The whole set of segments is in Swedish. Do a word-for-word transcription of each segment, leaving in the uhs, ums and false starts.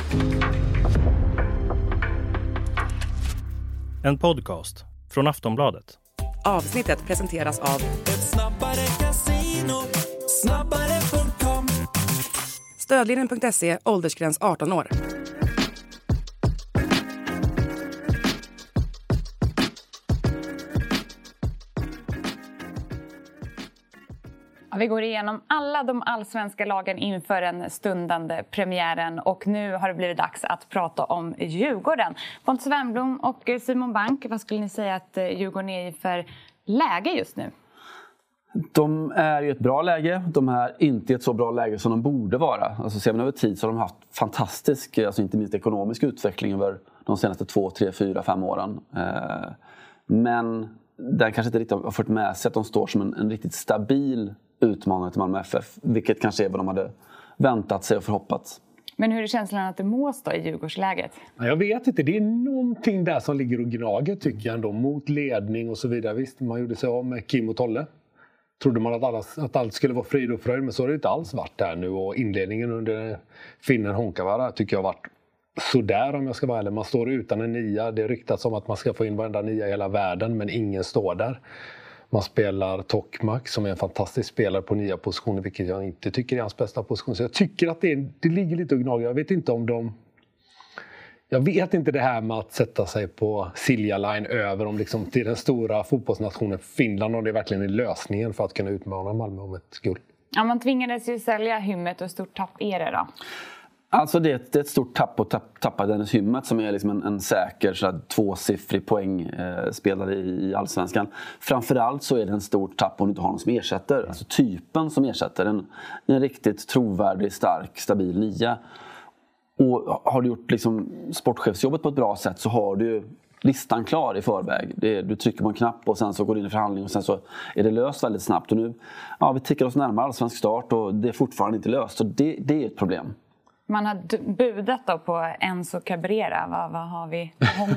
En podcast från Aftonbladet. Avsnittet presenteras av Ett snabbare casino, snabbare punkt com. Stödlinjen punkt se, åldersgräns arton år. Ja, vi går igenom alla de allsvenska lagen inför den stundande premiären och nu har det blivit dags att prata om Djurgården. Pontus Wernbloom och Simon Bank, vad skulle ni säga att Djurgården är i för läge just nu? De är i ett bra läge, de är inte i ett så bra läge som de borde vara. Alltså ser man över tid så har de haft fantastisk, alltså inte minst ekonomisk utveckling över de senaste två, tre, fyra, fem åren. Men den kanske inte riktigt har fått med sig att de står som en, en riktigt stabil utmanare till Malmö F F, vilket kanske är vad de hade väntat sig och förhoppats. Men hur är känslan att det mås då i Djurgårdsläget? Jag vet inte, det är någonting där som ligger och gnager tycker jag ändå, mot ledning och så vidare. Visst, man gjorde sig av med Kim och Tolle. Trodde man att, alla, att allt skulle vara frid och fröjd, men så har det inte alls varit där nu. Och inledningen under finnen Honkavara tycker jag har varit sådär, om jag ska vara ärlig. Man står utan en nia, det ryktas om att man ska få in varenda nia i hela världen, men ingen står där. Man spelar Tokmak som är en fantastisk spelare på nya positioner, vilket jag inte tycker är hans bästa position. Så jag tycker att det, det ligger lite och gnager. Jag vet inte om de... Jag vet inte det här med att sätta sig på Silja Line över om liksom till den stora fotbollsnationen Finland, om det verkligen är lösningen för att kunna utmana Malmö om ett guld. Ja, man tvingades ju sälja Hymmet och stort tapp är det då? Alltså det är, ett, det är ett stort tapp att tapp, tappa Dennis Hymmet som är liksom en, en säker så här, tvåsiffrig poängspelare eh, i, i Allsvenskan. Framförallt så är det en stort tapp om du inte har någon som ersätter. Alltså typen som ersätter. En, en riktigt trovärdig, stark, stabil nia. Och har du gjort liksom sportchefsjobbet på ett bra sätt så har du listan klar i förväg. Det, du trycker på en knapp och sen så går du in i förhandling och sen så är det löst väldigt snabbt. Och nu, ja, vi tickar oss närmare allsvensk start och det är fortfarande inte löst. Så det, det är ett problem. Man har budat då på Enzo Cabrera. Vad, vad har vi?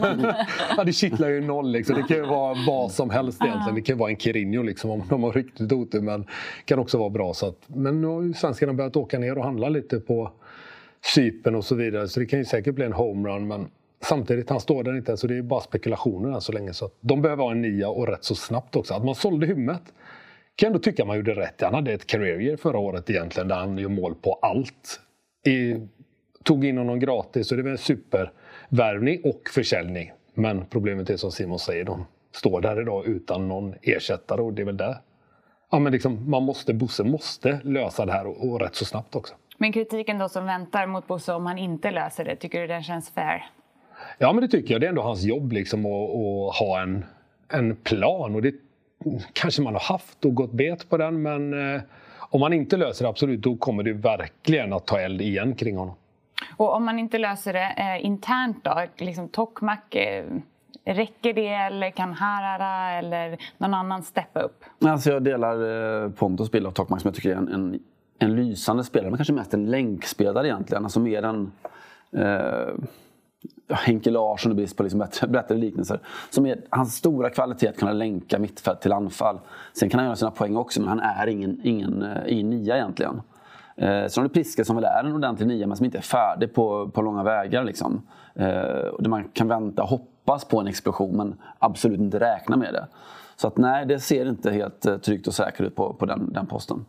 Ja, det kittlar ju noll liksom. Det kan ju vara vad som helst egentligen. Det kan ju vara en Quirinho liksom, om de har riktigt otur, men kan också vara bra. Så att, men nu har ju svenskarna börjat åka ner och handla lite på Cypern och så vidare. Så det kan ju säkert bli en homerun, men samtidigt han står där inte. Så det är bara spekulationer än så länge. Så att de behöver ha en nia och rätt så snabbt också. Att man sålde Hymmet kan jag ändå tycka man gjorde rätt. Han hade ett career year förra året egentligen där han gör mål på allt. I, tog in honom gratis och det var en supervärvning och försäljning. Men problemet är som Simon säger, de står där idag utan någon ersättare och det är väl där. Ja, men liksom, man måste, Bosse måste lösa det här och, och rätt så snabbt också. Men kritiken då som väntar mot Bosse om han inte löser det, tycker du den känns fair? Ja, men det tycker jag. Det är ändå hans jobb liksom att, att ha en, en plan och det kanske man har haft och gått bet på den, men eh, om man inte löser det absolut, då kommer det verkligen att ta eld igen kring honom. Och om man inte löser det eh, internt då, liksom Tokmak, eh, räcker det eller kan Harara eller någon annan steppa upp? Alltså jag delar eh, Pontus bild av Tokmak som jag tycker är en, en, en lysande spelare, men kanske mest en länkspelare egentligen. Alltså mer än eh, Henke Larsson och brist på liksom bättre, bättre liknelser. Som är hans stora kvalitet kan länka mittfält till anfall. Sen kan han göra sina poäng också, men han är ingen, ingen, ingen nia egentligen. Eh, så har du Priske som väl är en ordentlig nia men som inte är färdig på, på långa vägar. Liksom. Eh, där man kan vänta och hoppas på en explosion men absolut inte räkna med det. Så att nej, det ser inte helt eh, tryggt och säkert ut på, på den, den posten.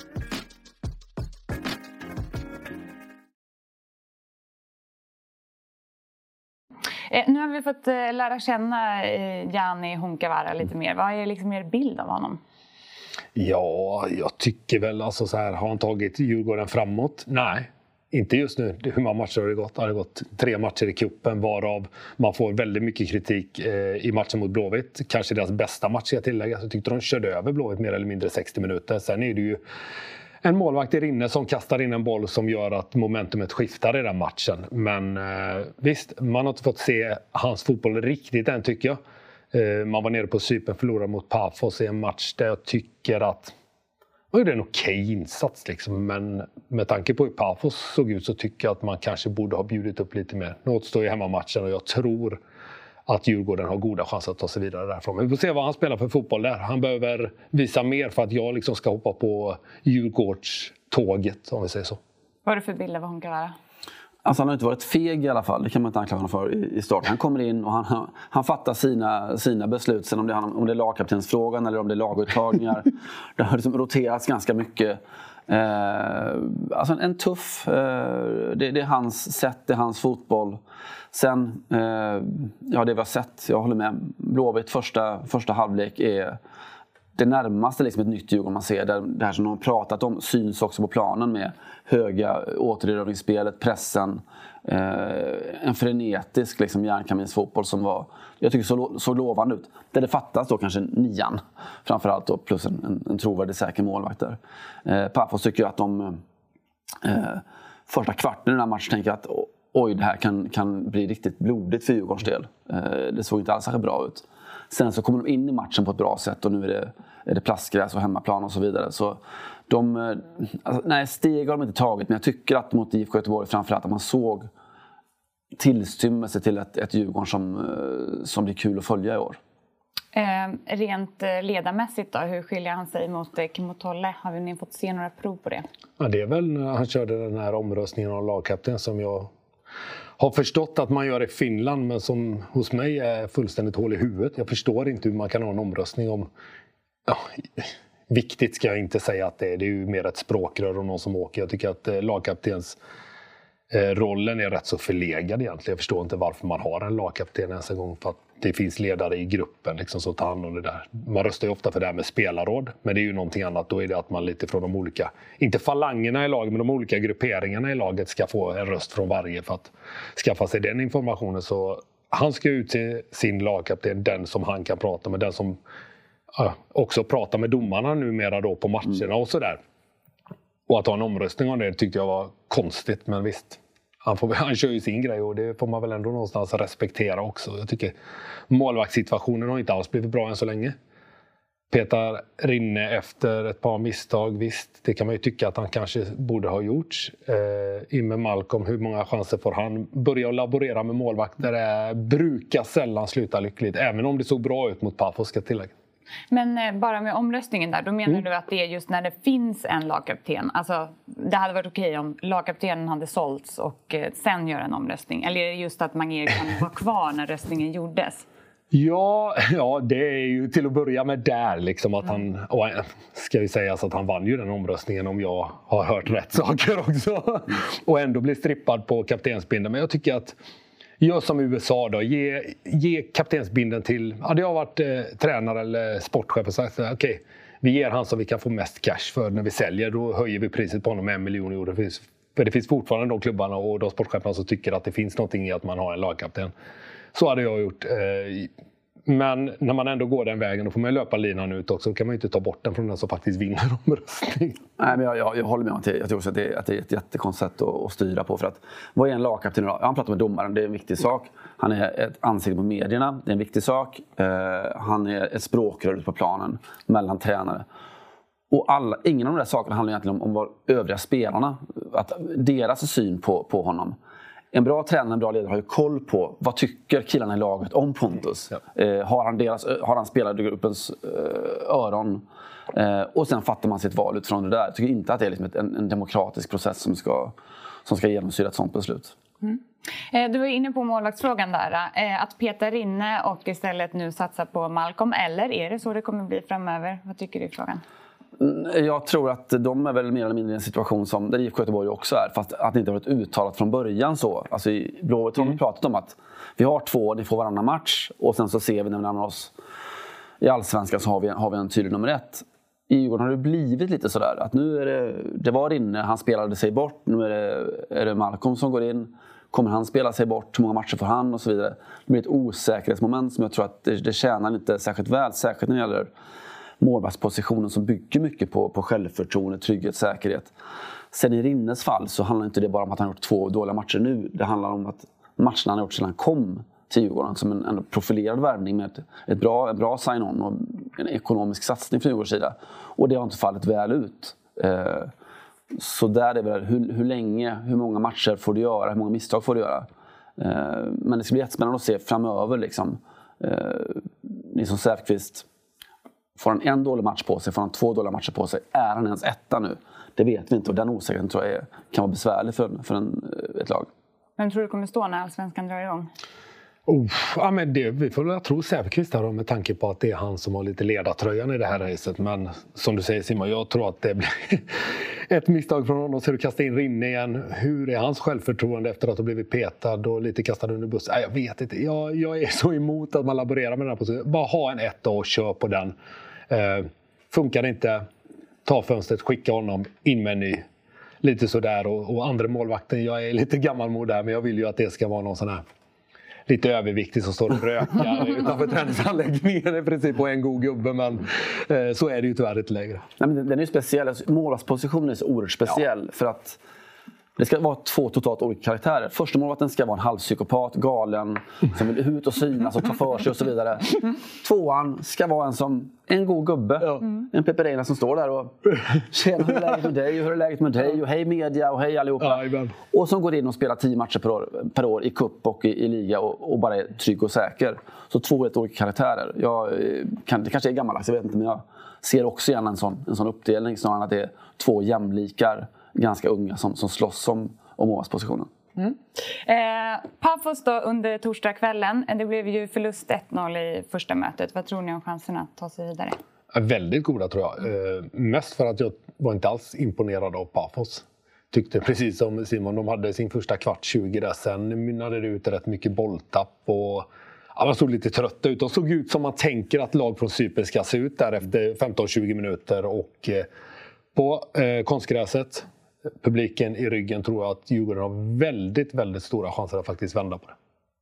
Eh, nu har vi fått eh, lära känna eh, Jani Honkavara lite mer. Vad är liksom er bild av honom? Ja, jag tycker väl alltså så här, har han tagit Djurgården framåt? Nej, inte just nu. Hur många matcher har det gått? Det har gått tre matcher i kuppen, varav man får väldigt mycket kritik eh, i matchen mot Blåvitt. Kanske deras bästa match jag tillägga. Jag tyckte de körde över Blåvitt mer eller mindre sextio minuter. Sen är det ju en målvakt i inne som kastar in en boll som gör att momentumet skiftar i den matchen. Men eh, visst, man har inte fått se hans fotboll riktigt än tycker jag. Eh, man var nere på Cypern, förlorade mot Pafos i en match där jag tycker att det är en okej insats liksom. Men med tanke på hur Pafos såg ut så tycker jag att man kanske borde ha bjudit upp lite mer. Nu återstår ju hemmamatchen och jag tror att Djurgården har goda chanser att ta sig vidare därifrån. Men vi får se vad han spelar för fotboll där. Han behöver visa mer för att jag liksom ska hoppa på Djurgårdståget, om vi säger så. Vad är det för bild av Honkavara? Alltså han har inte varit feg i alla fall, det kan man inte anklaga honom för i, i start. Han kommer in och han, han, han fattar sina, sina beslut. Sen om det, om det är lagkaptensfrågan eller om det är laguttagningar. Det har liksom roterats ganska mycket. Eh, alltså en, en tuff, eh, det, det är hans sätt, det är hans fotboll. Sen, eh, ja det vi har sett, jag håller med. Blåvitt första, första halvlek är det närmaste liksom ett nytt Djurgården man ser. Där, det här som de har pratat om syns också på planen med höga återerövringsspelet, pressen. Eh, en frenetisk liksom, järnkaminsfotboll som var, jag tycker så, så lovande ut. Där det fattas då kanske nian framförallt då, plus en, en, en trovärdig säker målvakt där. Eh, Pafos tycker jag att de eh, första kvarten i den här matchen tänker att oj, det här kan, kan bli riktigt blodigt för Djurgårdens del. Eh, det såg inte alls så bra ut. Sen så kommer de in i matchen på ett bra sätt och nu är det, är det plastgräs och hemmaplan och så vidare. Så de, alltså, nej, steg har de inte tagit, men jag tycker att mot I F K Göteborg framförallt att man såg tillstymmelse till ett, ett Djurgården som, som blir kul att följa i år. Eh, rent ledarmässigt då, hur skiljer han sig mot Kimmo Tolle? Har ni fått se några prov på det? Ja, det är väl när han körde den här omröstningen av lagkapten som jag har förstått att man gör i Finland, men som hos mig är fullständigt hål i huvudet. Jag förstår inte hur man kan ha en omröstning om... Ja, viktigt ska jag inte säga att det är. Det är ju mer ett språkrör och någon som åker. Jag tycker att lagkaptens eh, rollen är rätt så förlegad egentligen. Jag förstår inte varför man har en lagkapten ens en gång, för att det finns ledare i gruppen liksom, som tar hand om det där. Man röstar ju ofta för det här med spelarråd, men det är ju någonting annat. Då är det att man lite från de olika, inte falangerna i laget, men de olika grupperingarna i laget ska få en röst från varje för att skaffa sig den informationen. Så han ska utse sin lagkapten, den som han kan prata med, den som ja, också pratar med domarna numera då på matcherna mm. och sådär. Och att ha en omröstning om det tyckte jag var konstigt, men visst. Han, får, han kör ju sin grej och det får man väl ändå någonstans respektera också. Jag tycker målvaktssituationen har inte alls blivit bra än så länge. Petar Rinne efter ett par misstag, visst. Det kan man ju tycka att han kanske borde ha gjort. Eh, in med Malcolm, hur många chanser får han? Börja laborera med målvakter det brukar sällan sluta lyckligt. Även om det såg bra ut mot Pafos, ska tillägga. Men eh, bara med omröstningen där, då menar Mm. du att det är just när det finns en lagkapten. Alltså, det hade varit okej om lagkaptenen hade sålts och eh, sen gör en omröstning. Eller är det just att Mange kan vara kvar när röstningen gjordes? Ja, ja, det är ju till att börja med där liksom att han, och ska vi säga så att han vann ju den omröstningen om jag har hört rätt saker också. Och ändå blir strippad på kaptensbindeln. Men jag tycker att gör som U S A då, ge, ge kaptensbindeln till, ja det har varit eh, tränare eller sportchef och sagt okej, okay, vi ger han som vi kan få mest cash för när vi säljer, då höjer vi priset på honom med en miljon euro. Det finns, för det finns fortfarande de klubbarna och de sportcheferna som tycker att det finns någonting i att man har en lagkapten. Så hade jag gjort. Men när man ändå går den vägen, då får man löpa linan ut också. Då kan man ju inte ta bort den från den som faktiskt vinner omröstning. Nej, men jag, jag, jag håller med om att jag tror också att det, att det är ett jättekonstigt att, att styra på. För att, vad är en lagkapten idag? Han pratar med domaren, det är en viktig sak. Han är ett ansikte på medierna, det är en viktig sak. Uh, han är ett språkrör ute på planen mellan tränare. Och alla, ingen av de där sakerna handlar egentligen om, om vad övriga spelarna, att deras syn på, på honom. En bra tränare, en bra ledare har ju koll på vad tycker killarna i laget om Pontus. Ja. Eh, har han, deras, har han spelargruppens eh, öron? Eh, och sen fattar man sitt val utifrån det där. Jag tycker inte att det är liksom ett, en, en demokratisk process som ska, som ska genomsyra ett sånt beslut. Mm. Eh, du var inne på målvaktsfrågan där. Eh, att Petar Rinne och istället nu satsa på Malcolm. Eller är det så det kommer bli framöver? Vad tycker du i frågan? Jag tror att de är väl mer eller mindre i en situation som där I F K Göteborg också är, fast att det inte har varit uttalat från början så. Alltså i Blåvitt har vi mm. pratat om att vi har två, ni får varannan match och sen så ser vi när vi närmar oss i Allsvenskan så har vi, har vi en tydlig nummer ett. I Djurgården har det blivit lite sådär att nu är det, det var inne, han spelade sig bort, nu är det, är det Malcolm som går in. Kommer han spela sig bort, hur många matcher får han och så vidare. Det blir ett osäkerhetsmoment som jag tror att det, det tjänar inte särskilt väl, särskilt när det gäller målvaktspositionen som bygger mycket på, på självförtroende, trygghet, säkerhet. Sen i Rinnes fall så handlar inte det bara om att han har gjort två dåliga matcher nu. Det handlar om att matcherna han har gjort sedan han kom till Djurgården som en, en profilerad värvning med ett, ett bra, en bra sign-on och en ekonomisk satsning från Djurgårdens sida. Och det har inte fallit väl ut. Eh, så där är väl hur, hur länge, hur många matcher får du göra, hur många misstag får du göra. Eh, men det ska bli jättespännande att se framöver liksom. Eh, Nilsson Säfqvist. Får han en dålig match på sig, får han två dåliga matcher på sig. Är han ens etta nu? Det vet vi inte och den osäkerheten tror jag är, kan vara besvärlig för, för en, ett lag. Vem tror du kommer stå när Allsvenskan drar igång? Oh, ja, men det, vi får väl tro Säfqvist här då, med tanke på att det är han som har lite ledartröjan i det här racet. Men som du säger Simon, jag tror att det blir ett misstag från honom. Så du kastar in Rinne igen. Hur är hans självförtroende efter att ha blivit petad och lite kastad under bussen? Nej, jag vet inte. Jag, jag är så emot att man laborerar med den här positionen. Bara ha en etta och kör på den. Eh, funkar det inte, ta fönstret, skicka honom in med en ny. Lite sådär. Och, och andra målvakten, jag är lite gammalmod där, men jag vill ju att det ska vara någon sån här lite överviktig som står och rökar utanför träningsanläggningen i princip på en god gubbe, men eh, så är det ju tyvärr inte längre. Nej, men den är ju speciell. Målvaktspositionen är så oerhört speciell, ja. För att det ska vara två totalt olika karaktärer. Första målvakten ska vara en halvpsykopat, galen, som vill ut och synas och ta för sig och så vidare. Tvåan ska vara en som en god gubbe, ja. En Peperina som står där och tjena, hur är läget med dig och hur är läget med dig och hej media och hej allihopa. Ja, och som går in och spelar tio matcher per år, per år i cup och i, i liga och, och bara är trygg och säker. Så två helt olika karaktärer. Jag kan, det kanske är gammaldags, jag vet inte, men jag ser också gärna en sån, en sån uppdelning snarare än att det är två jämlikar, ganska unga som, som slåss om, om målvaktspositionen. Mm. Eh, Pafos då under torsdagskvällen. Det blev ju förlust ett noll i första mötet. Vad tror ni om chanserna att ta sig vidare? Väldigt goda tror jag. Eh, mest för att jag var inte alls imponerad av Pafos. Tyckte precis som Simon, de hade sin första kvart tjugo där. Sen mynnade det ut rätt mycket bolltapp och ja, man såg lite trött ut. De såg ut som man tänker att lag från Cypern ska se ut där efter femton till tjugo minuter. Och eh, på eh, konstgräset, publiken i ryggen, tror jag att Djurgården har väldigt, väldigt stora chanser att faktiskt vända på det.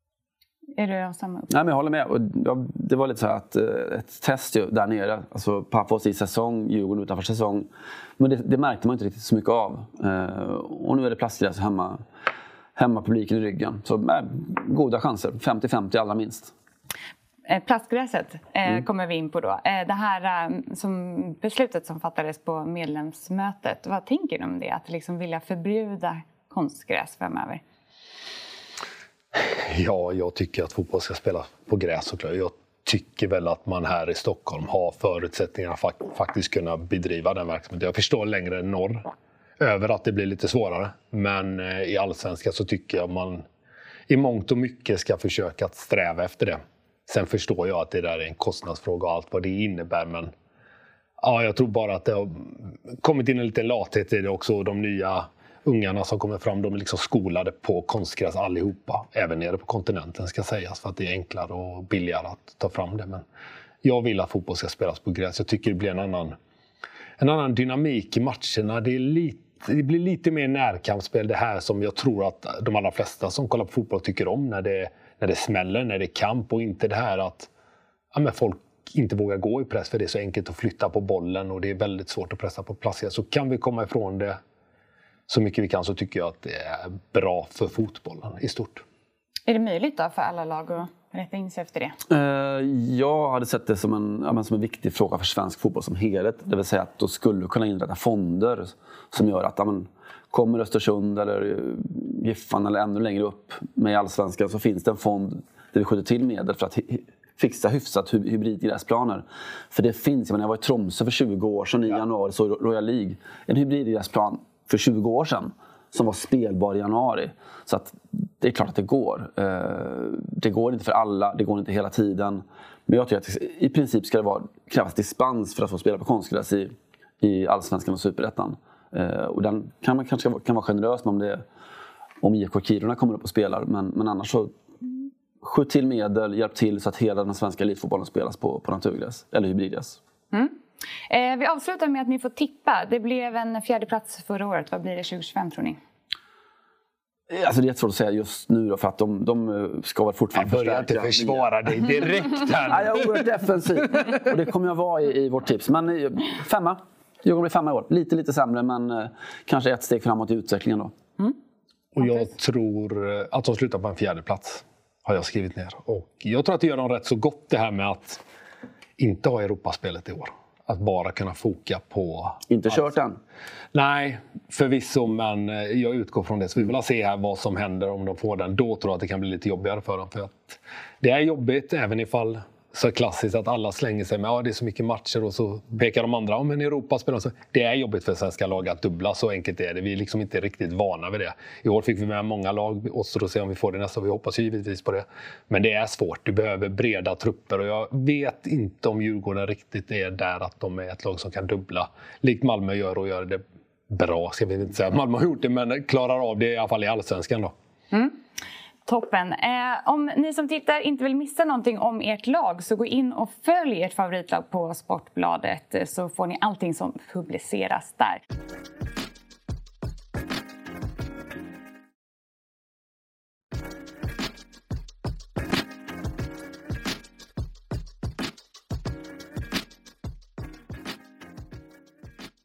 Är du av samma uppfattning? Nej, men jag håller med. Och jag, det var lite så här att ett test ju, där nere. Alltså Pafos i säsong, Djurgården utanför säsong. Men det, det märkte man inte riktigt så mycket av. Eh, och nu är det plastgräs hemma, hemma publiken i ryggen. Så eh, goda chanser. femtio femtio allra minst. Plastgräset eh, mm. kommer vi in på då. Eh, det här eh, som beslutet som fattades på medlemsmötet. Vad tänker du om det? Att liksom vilja förbjuda konstgräs framöver? Ja, jag tycker att fotboll ska spela på gräs såklart. Jag tycker väl att man här i Stockholm har förutsättningar att fakt- faktiskt kunna bedriva den verksamheten. Jag förstår längre norr över att det blir lite svårare. Men eh, i allsvenskan så tycker jag man i mångt och mycket ska försöka att sträva efter det. Sen förstår jag att det där är en kostnadsfråga och allt vad det innebär. Men ja, jag tror bara att det har kommit in en liten lathet i det också. De nya ungarna som kommer fram, de är liksom skolade på konstgräs allihopa. Även nere på kontinenten ska sägas, för att det är enklare och billigare att ta fram det. Men jag vill att fotboll ska spelas på gräs. Jag tycker det blir en annan, en annan dynamik i matcherna. Det är lite Det blir lite mer närkampsspel, det här som jag tror att de allra flesta som kollar på fotboll tycker om, när det, när det smäller, när det är kamp, och inte det här att ja, men folk inte vågar gå i press för det är så enkelt att flytta på bollen och det är väldigt svårt att pressa på plats. Så kan vi komma ifrån det så mycket vi kan, så tycker jag att det är bra för fotbollen i stort. Är det möjligt då för alla lag att rätta in sig efter det? Jag hade sett det som en, ja, men som en viktig fråga för svensk fotboll som helhet. Det vill säga att då skulle kunna inrätta fonder som gör att ja, men, kommer Östersund eller Giffan eller ännu längre upp med i allsvenskan, så finns det en fond där vi skjuter till medel för att fixa hyfsat hybridgräsplaner. För det finns, när jag var i Tromsö för tjugo år sedan i ja. januari, så Royal League, en hybridgräsplan för tjugo år sedan som var spelbar i januari. Så att det är klart att det går. Det går inte för alla, det går inte hela tiden. Men jag tycker att i princip ska det vara, krävas dispens för att få spela på konstgräs i, i allsvenskan och superettan. Och den kan man kanske kan vara generös med om, det, om I F K Kiruna kommer upp och spelar. Men, men annars så skjut till medel, hjälp till så att hela den svenska elitfotbollen spelas på, på naturgräs eller hybridgräs. Mm. Eh, vi avslutar med att ni får tippa. Det blev en fjärde plats förra året. Vad blir det tjugo tjugofem tror ni? Alltså det är svårt att säga just nu då, för att de, de ska väl fortfarande förstärka. Jag börjar inte försvara dig direkt här. Nej, jag är oerhört defensiv. Och det kommer jag vara i, i vårt tips. Men femma. Jag blir femma i år. Lite, lite sämre, men eh, kanske ett steg framåt i utvecklingen då. Mm. Och jag tror att de slutar på en fjärde plats. Har jag skrivit ner. Och jag tror att det gör dem rätt så gott det här med att inte ha Europaspelet i år. Att bara kunna foka på... Inte kört än? Nej, förvisso, men jag utgår från det. Så vi vill se här vad som händer om de får den. Då tror jag att det kan bli lite jobbigare för dem. För att det är jobbigt även ifall så klassiskt att alla slänger sig med ja, det är så mycket matcher och så pekar de andra. Ja, men Europa spelar så. Det är jobbigt för svenska lag att dubbla, så enkelt är det. Vi är liksom inte riktigt vana vid det. I år fick vi med många lag och så då ser om vi får det nästa. Vi hoppas ju givetvis på det. Men det är svårt. Du behöver breda trupper och jag vet inte om Djurgården riktigt är där att de är ett lag som kan dubbla. Likt Malmö gör och gör det bra. Ska vi inte säga att Malmö har gjort det, men klarar av det i alla fall i allsvenskan då. Mm. Toppen. Eh, om ni som tittar inte vill missa någonting om ert lag så gå in och följ ert favoritlag på Sportbladet så får ni allting som publiceras där.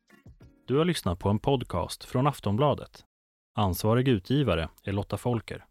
Du har lyssnat på en podcast från Aftonbladet. Ansvarig utgivare är Lotta Folker.